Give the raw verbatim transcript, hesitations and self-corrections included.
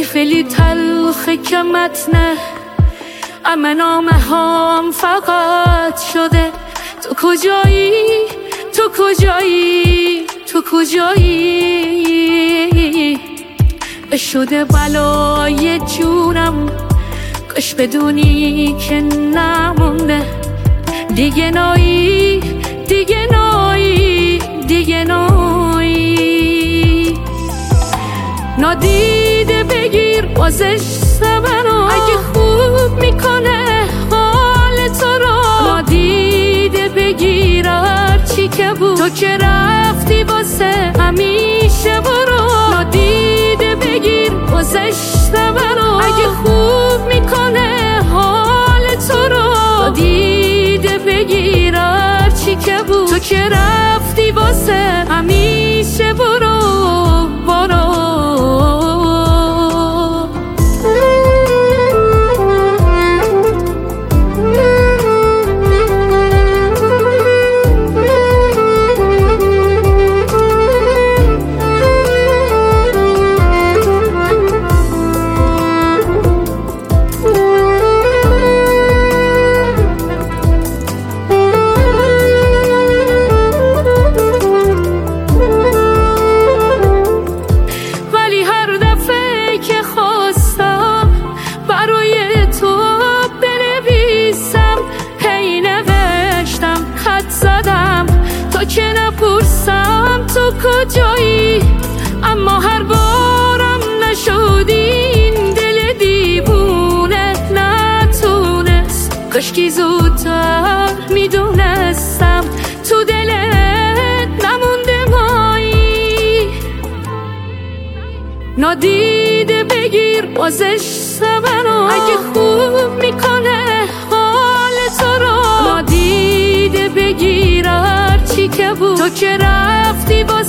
خیلی تلخه که متنه اما نامه هم فقط شده تو کجایی تو کجایی تو کجایی شده بلای جونم کاش بدونی که نمونده دیگه نایی دیگه نایی دیگه نایی نادیده بگیر بازش سبنو اگه خوب میکنه حال تو رو نادیده بگیر هرچی که بود تو که رفتی واسه همیشه برو نادیده بگیر بازش سبنو اگه خوب میکنه حال تو رو نادیده بگیر هرچی که بود تو که رفتی واسه همیشه برو برو که نپرسم تو کجایی اما هر بارم نشدی این دل دیوونه نتونست کاشکی زودتر میدونستم تو دلت نمونده مایی نادیده بگیر بازش سبنو اگه خوب میکنه حال تو رو نادیده بگیر هرچی که بود تو که رفتی با